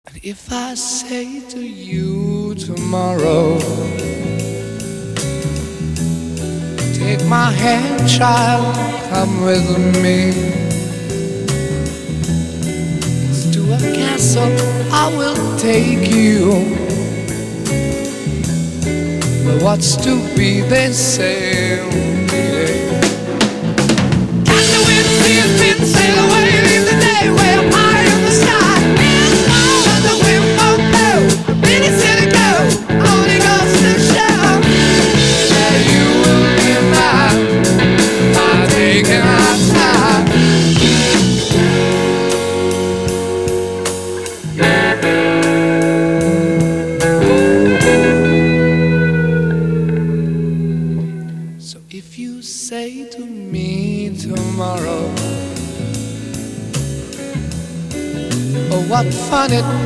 If I say to you tomorrow, take my hand, child, come with me. It's to a castle I will take you. But what's to be, they say. Catch the wind, see it fit, sail away, leave the day way up high in the sky. And the wind won't blow, minutes in a go, only goes to show that you will be mine by taking our time. So if you say to me tomorrow, oh, what fun it